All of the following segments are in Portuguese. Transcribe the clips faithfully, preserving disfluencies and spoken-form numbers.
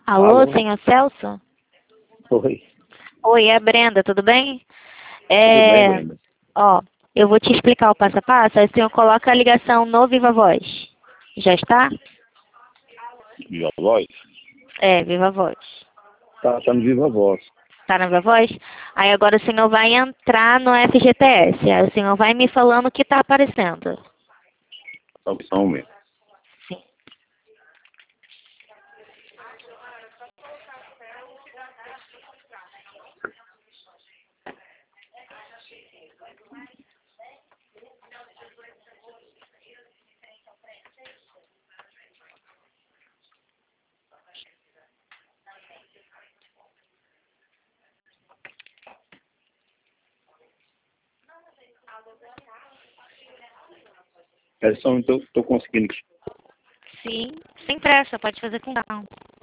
Alô, Alô? senhor Celso? Oi. Oi, é a Brenda, tudo bem? Tudo bem, É, Brenda? ó, eu vou te explicar o passo a passo, aí o senhor coloca a ligação no Viva Voz. Já está? Viva Voz? É, Viva Voz. Tá, tá no Viva Voz. Tá na Viva Voz? Aí agora o senhor vai entrar no F G T S, aí o senhor vai me falando o que tá aparecendo. Só que só um momento. Sim. É só um, tô, tô conseguindo. Sim, sem pressa, pode fazer com calma.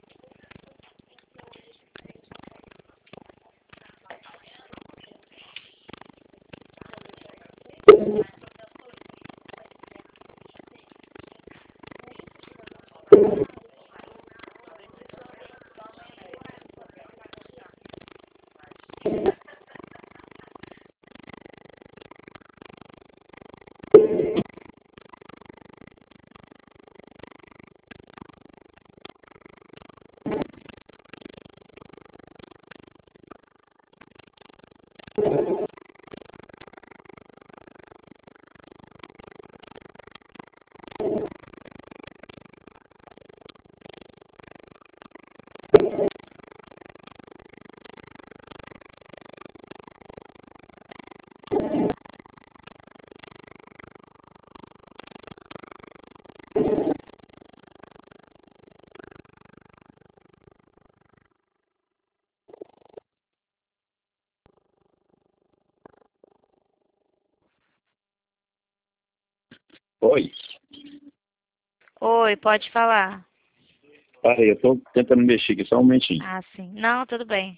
Oi. Oi, pode falar. Peraí, eu tô tentando mexer aqui, só um momentinho. Ah, sim. Não, tudo bem.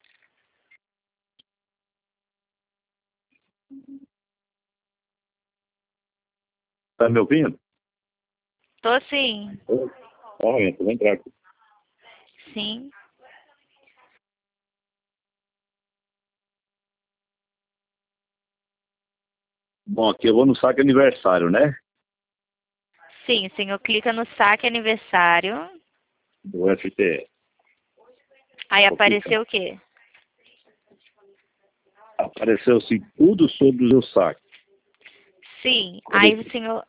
Tá me ouvindo? Tô sim. Oi. Ó, entra, vou entrar aqui. Sim. Bom, aqui eu vou no saque aniversário, né? Sim, o senhor clica no saque aniversário. Do F T S. Aí Vou clicar. apareceu o quê? Apareceu assim, tudo sobre o seu saque. Sim, aí o senhor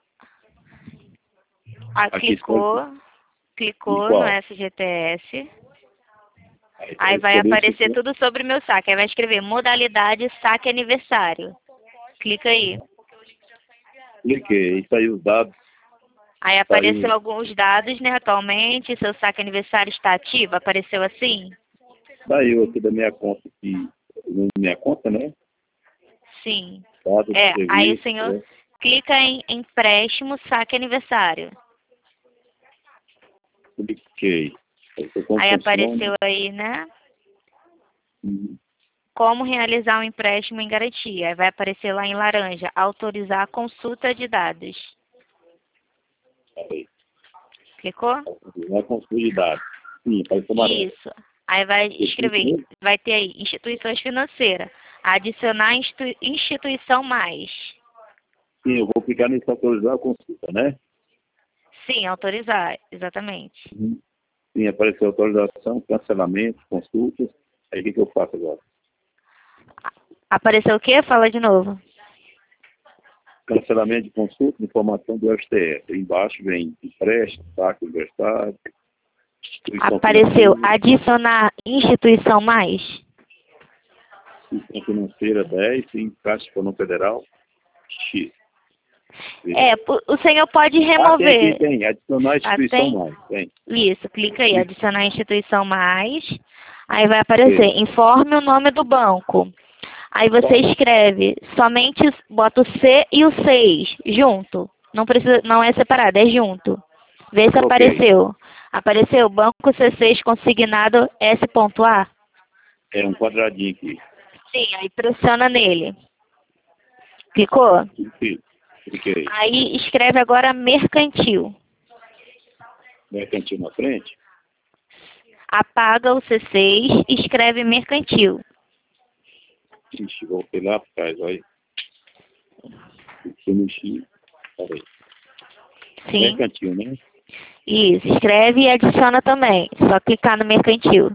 ah, Aqui está clicou, em clicou no qual? F G T S, Aí aí vai vai escolher esse aparecer aqui. tudo sobre o meu saque, aí vai escrever modalidade saque aniversário. Clica aí. Cliquei, saiu os dados. Aí apareceu Saiu. alguns dados, né, atualmente, seu saque aniversário está ativo, apareceu assim? Saiu aqui da minha conta aqui. Da minha conta, né? Sim. Dados de É, aí o serviço. senhor Né? clica em empréstimo saque aniversário. Cliquei. Aí foi como Aí funciona. apareceu aí, né? Hum, Como realizar um empréstimo em garantia. Aí vai aparecer lá em laranja, autorizar a consulta de dados. Aí. Clicou? Não é consulta de dados. Sim, apareceu amarelo. Isso. Aí vai Eu escrever, cliquei. vai ter aí, instituições financeiras. Adicionar institui- instituição mais. Sim, eu vou clicar nesse autorizar a consulta, né? Sim, autorizar, exatamente. Uhum. Sim, apareceu autorização, cancelamento, consultas. Aí o que, que eu faço agora? Apareceu o quê? Fala de novo. Cancelamento de consulta, informação do F T S. Aí embaixo vem empréstimo, saque universitário, instituição Apareceu financeira, adicionar instituição mais. instituição financeira dez, sim, Caixa Econômica Federal, X. É, pu- o senhor pode Ah, tem aqui, remover. tem. Adicionar Ah, instituição tem? mais. Tem. Isso, clica aí, Clique. adicionar instituição mais. Aí vai aparecer, informe o nome do banco. Aí você Qual? escreve somente, bota o C e o seis junto. Não precisa, não é separado, é junto. Vê se Ok. apareceu. Apareceu banco C seis consignado S.A. É um quadradinho aqui. Sim, aí pressiona nele. Clicou? Cliquei. Cliquei. Aí escreve agora mercantil. Mercantil na frente. apaga o C seis e escreve mercantil. Ixi, voltei lá atrás, olha. Eu mexi. Peraí. Sim. Mercantil, né? Isso, escreve e adiciona também. Só clicar no mercantil.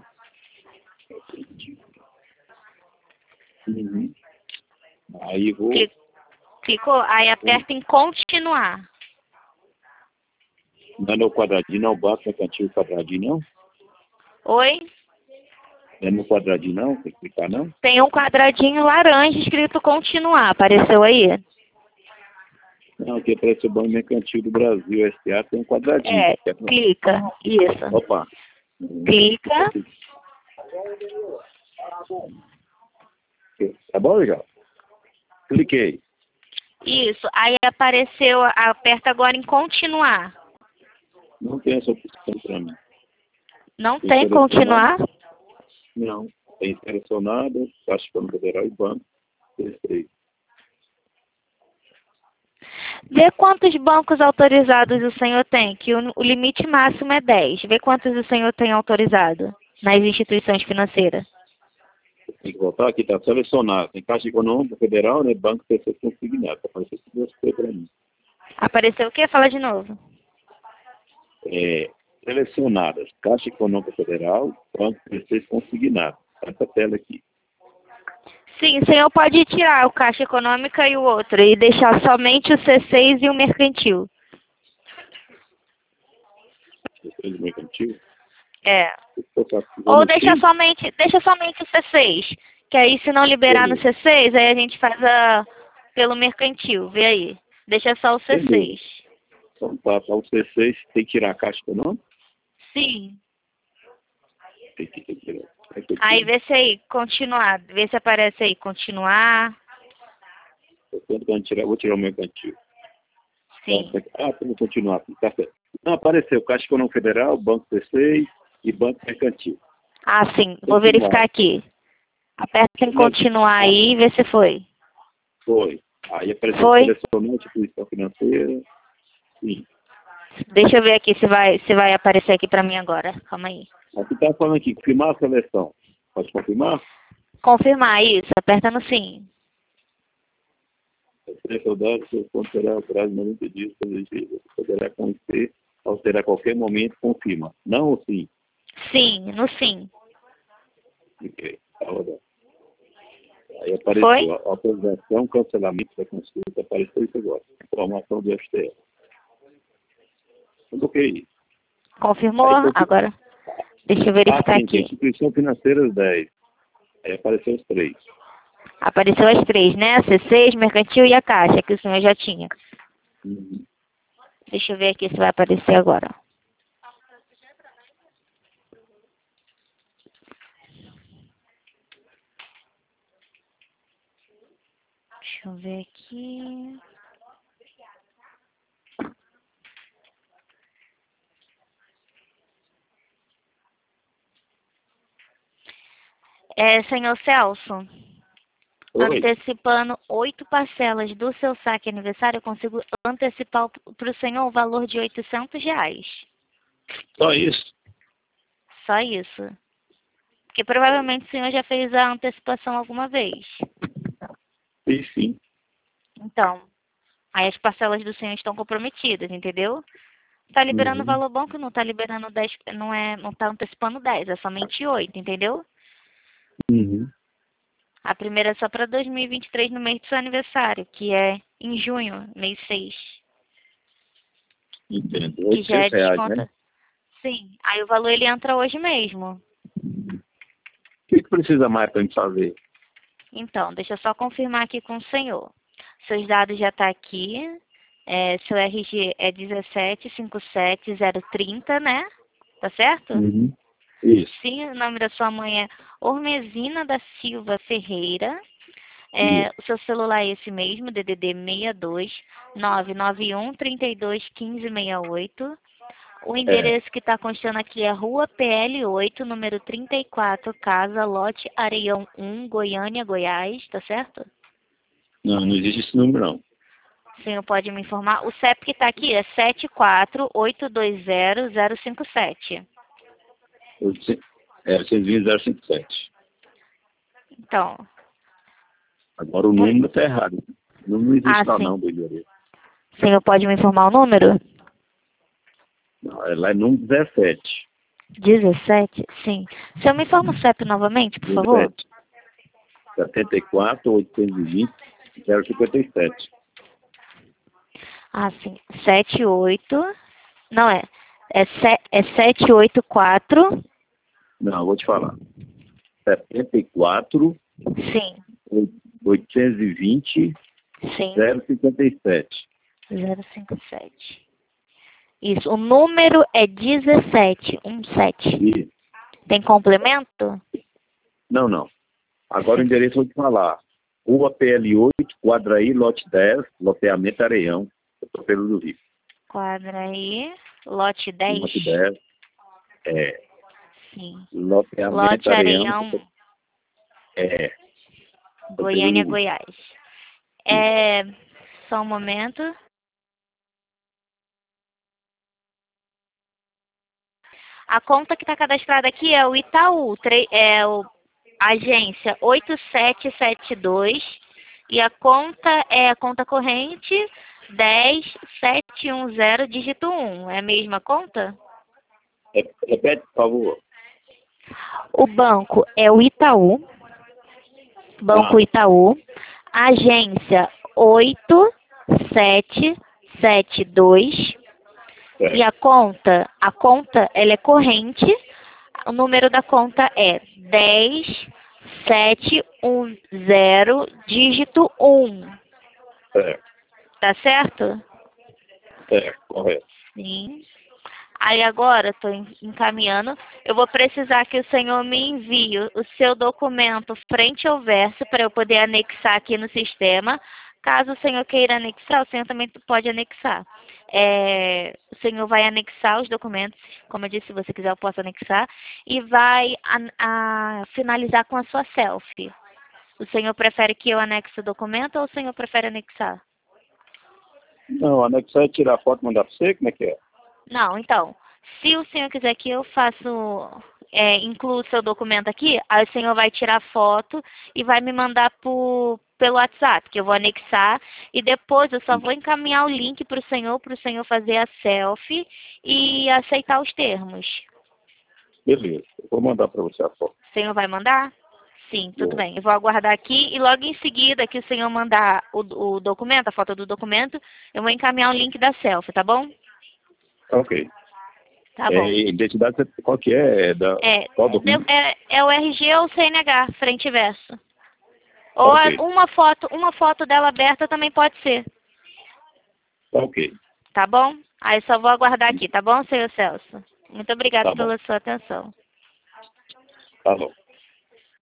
Uhum. Aí vou. Cli- Clicou? Aí aperta em continuar. Não é no quadradinho, não, banco mercantil quadradinho, não? Oi? Não é no quadradinho, não? Tem que clicar, não? Tem um quadradinho laranja escrito continuar. Apareceu aí? Não, aqui aparece o Banco Mercantil do Brasil, S A, tem um quadradinho. É, clica. Isso. Opa. Clica. Tá bom, legal? Cliquei. Isso. Aí apareceu, aperta agora em continuar. Não tem essa opção para mim. Não Tem tem continuar? Não. Tem selecionado, Caixa Econômica Federal e Banco. Perfeito. Vê quantos bancos autorizados o senhor tem, que o, o limite máximo é dez. Vê quantos o senhor tem autorizado nas instituições financeiras. Tem que voltar aqui, está selecionado. Tem Caixa Econômica Federal, né? Banco P C Consignado. Tá aparecendo duas coisas para mim. Apareceu o quê? Fala de novo. É, selecionadas. Caixa Econômica Federal, Banco P C Consignado. Essa tela aqui. Sim, o senhor pode tirar o Caixa Econômica e o outro e deixar somente o C seis e o mercantil. Depois do mercantil. É. Ou Ou deixa somente, deixa somente o C seis. Que aí se não liberar no C seis, aí a gente faz a, pelo mercantil. Vê aí. Deixa só o C seis. Então tá, para o C seis tem que tirar a caixa econômica? Sim. Tem que, tem que tirar. Aí vê se aí, continuar. Vê se aparece aí, continuar. Eu tô tentando tirar, vou tirar o mercantil. Sim. Ah, vamos continuar. Tá certo. Não, apareceu Caixa Econômica Federal, Banco P seis e Banco Mercantil. Ah, sim. Vou verificar aqui. Aperta em continuar aí e vê se foi. Foi. Aí apareceu Foi. selecionar instituição financeira. Sim. Deixa eu ver aqui se vai, se vai aparecer aqui pra mim agora. Calma aí. Aqui tá falando aqui, confirmar a seleção. Pode confirmar? Confirmar isso. Aperta no sim. Ser soldado, seu ponto será alterado em noventa dias, poderá conhecer, alterar a qualquer momento, confirma. Não ou sim? Sim, no sim. Ok, tá rodando. Aí apareceu Foi? a autorização, cancelamento da consulta, apareceu isso agora. Informação do F T S. Ok. Confirmou? Aí, Agora, deixa eu verificar ah, sim, aqui. instituição financeira dez. Aí apareceu os três. Apareceu as três, né? A C seis, mercantil e a caixa, que o senhor já tinha. Uhum. Deixa eu ver aqui se vai aparecer agora. Deixa eu ver aqui. É, senhor Celso, Oi. antecipando oito parcelas do seu saque aniversário, eu consigo antecipar para o senhor o valor de oitocentos reais. Só isso. Só isso. Porque provavelmente o senhor já fez a antecipação alguma vez. E sim. Então, aí as parcelas do senhor estão comprometidas, entendeu? Tá liberando Uhum. valor bom que não tá liberando dez, não é, não tá antecipando dez, é somente oito, entendeu? Uhum. A primeira é só para dois mil e vinte e três no mês do seu aniversário, que é em junho, mês seis. Entendo. Que já é oitocentos reais, desconto. né? Sim, aí o valor ele entra hoje mesmo. O que, que precisa mais para gente fazer? Então, deixa eu só confirmar aqui com o senhor. Seus dados já tá aqui. É, seu R G é dezessete cinquenta e sete zero trinta, né? Tá certo? Uhum. Isso. Sim, o nome da sua mãe é Ormezina da Silva Ferreira. É, o seu celular é esse mesmo, D D D seis dois nove nove um, três dois um cinco seis oito. O endereço que está constando aqui é Rua P L oito, número trinta e quatro, Casa Lote Areião um, Goiânia, Goiás, tá certo? Não, não existe esse número, não. O senhor pode me informar? O C E P que está aqui é sete quatro oito dois zero zero cinco sete. É, oitocentos e vinte zero cinquenta e sete. Então. Agora o número está errado. O número não existe Ah, lá sim. não, Belhoreiro. O senhor pode me informar o número? Não, é lá é número dezessete. dezessete? Sim. O senhor me informa o C E P novamente, por favor? dezessete. setenta e quatro, oitocentos e vinte, zero cinquenta e sete. Ah, sim. setenta e oito. Não é. É, se, é setecentos e oitenta e quatro. Não, vou te falar. setenta e quatro, Sim. oitocentos e vinte, Sim. zero cinquenta e sete. zero cinco sete. Isso. O número é dezessete. dezessete. E... Tem complemento? Não, não. Agora o endereço eu vou te falar. Rua P L oito, Quadraí, lote dez, loteamento Areião, Pelo do Rio. Quadraí, lote dez. Lote dez. É. Sim. Loteamento Lote Areião. Areião, É. Goiânia, Goiás. É. Só um momento. A conta que está cadastrada aqui é o Itaú, é o agência oito sete sete dois e a conta é a conta corrente dez sete um zero dígito um. É a mesma conta? Repete, por favor. O banco é o Itaú, Banco Ah. Itaú, agência oito sete sete dois. É. E a conta, a conta, ela é corrente, o número da conta é dez sete um zero dígito um. É. Tá certo? É, correto. Sim. Aí agora, estou encaminhando, eu vou precisar que o senhor me envie o seu documento frente ao verso para eu poder anexar aqui no sistema. Caso o senhor queira anexar, o senhor também pode anexar. É, o senhor vai anexar os documentos, como eu disse, se você quiser eu posso anexar, e vai a, a, finalizar com a sua selfie. O senhor prefere que eu anexe o documento ou o senhor prefere anexar? Não, anexar é tirar foto e mandar para você, como é que é? Não, então, se o senhor quiser que eu faço, é, inclua o seu documento aqui, aí o senhor vai tirar foto e vai me mandar por, pelo WhatsApp, que eu vou anexar, e depois eu só vou encaminhar o link para o senhor, para o senhor fazer a selfie e aceitar os termos. Beleza, eu vou mandar para você a foto. O senhor vai mandar? Sim, tudo Vou. bem. Eu vou aguardar aqui e logo em seguida que o senhor mandar o, o documento, a foto do documento, eu vou encaminhar o link da selfie, tá bom? Ok. Tá bom. É, identidade, qual que é? É, da, É, qual documento? é, é o R G ou o C N H, frente e verso. Ou a- Ok. uma foto, uma foto dela aberta também pode ser, Ok. tá bom? Aí só vou aguardar aqui, tá bom, senhor Celso? Muito obrigada Tá bom. pela sua atenção. Tá bom.